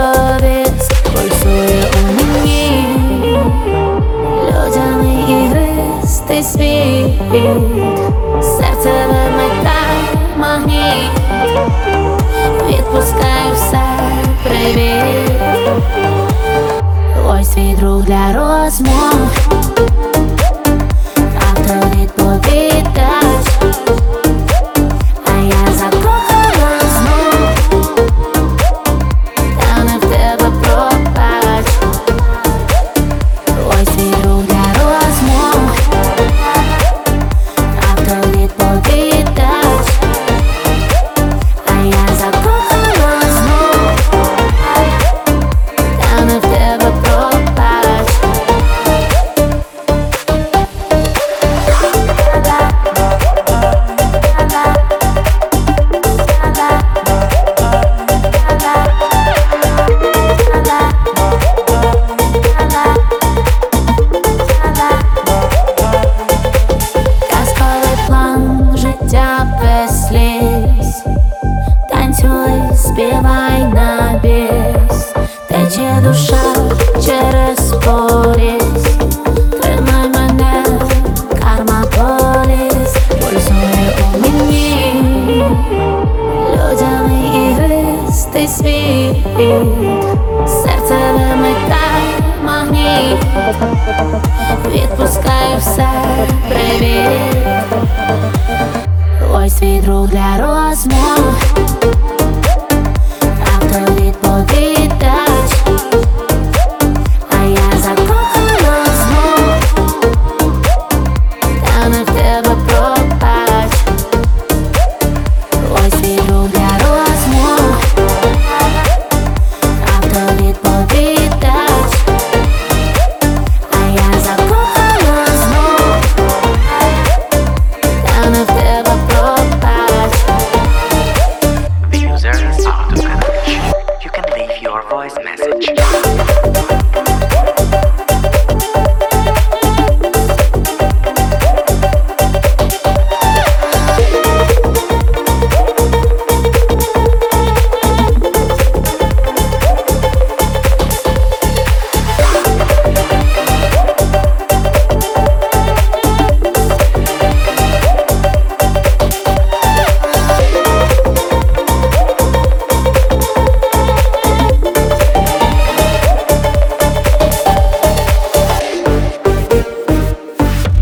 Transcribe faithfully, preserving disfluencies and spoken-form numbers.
совість пульсує у мені. Людяний ігристий світ, серце вимикає магніт. Відпускаю все, привіт. Ось твій друг для розмов, автовідповідач, а я закохана знов, та не в тебе пробач. Ось твій друг для розмов, автовідповідач, а я закохана знов, та не в тебе пробач. Без сліз, танцюй, співай на біс, тече душа через поріз. Тримай мене, кармаполіс, пульсує у мені. Людяний ігристий світ, серце вимикає магніт. Відпускаю все, привіт. Ось твій друг для розмов, автовідповідач, а я закохана знов, та не в тебе пробач. Ось твій друг для розмов, автовідповідач, а я закохана знов, та не в тебе пробач. The user is out of connection. You can leave your voice message.